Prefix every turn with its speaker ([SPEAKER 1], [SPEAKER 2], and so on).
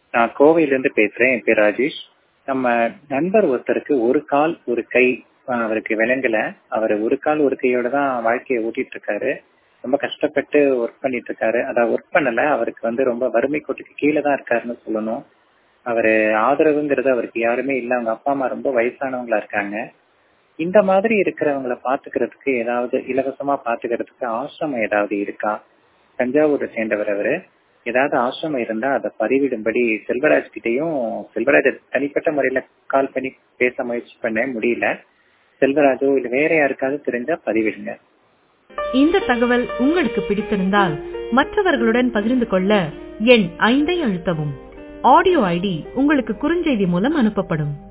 [SPEAKER 1] நான் கோவையிலிருந்து பேசுறேன். என் பேர் ராஜேஷ். நம்ம நண்பர் ஒருத்தருக்கு ஒரு கால் ஒரு கை அவருக்கு விளங்கல. அவர் ஒரு கால் ஒரு கையோட தான் வாழ்க்கையை ஓட்டிட்டு இருக்காரு. ரொம்ப கஷ்டப்பட்டு ஒர்க் பண்ணிட்டு இருக்காரு. அதான் ஒர்க் பண்ணல, அவருக்கு ரொம்ப வறுமை கோட்டுக்கு கீழே தான் இருக்காருன்னு சொல்லணும். அவரு ஆதரவுங்கிறது அவருக்கு யாருமே இல்ல. அவங்க அப்பா அம்மா ரொம்ப வயசானவங்களா இருக்காங்க. இந்த மாதிரி இருக்கிறவங்கள பாத்துக்கிறதுக்கு ஏதாவது இலவசமா பாத்துக்கிறதுக்கு ஆசிரமம் ஏதாவது இருக்கா? தஞ்சாவூரை சேர்ந்தவர் அவரு. ஏதாவது ஆசிரமம் இருந்தா அதை பதிவிடும்படி செல்வராஜ் கிட்டையும், செல்வராஜ் தனிப்பட்ட முறையில கால் பண்ணி பேச முயற்சி பண்ண முடியல. செல்வராஜோ இல்ல வேற யாருக்காவது தெரிஞ்சா பதிவிடுங்க.
[SPEAKER 2] இந்த தகவல் உங்களுக்கு பிடித்திருந்தால் மற்றவர்களுடன் பகிர்ந்து கொள்ள எண் 5 அழுத்தவும். ஆடியோ ஐடி உங்களுக்கு குறுஞ்செய்தி மூலம் அனுப்பப்படும்.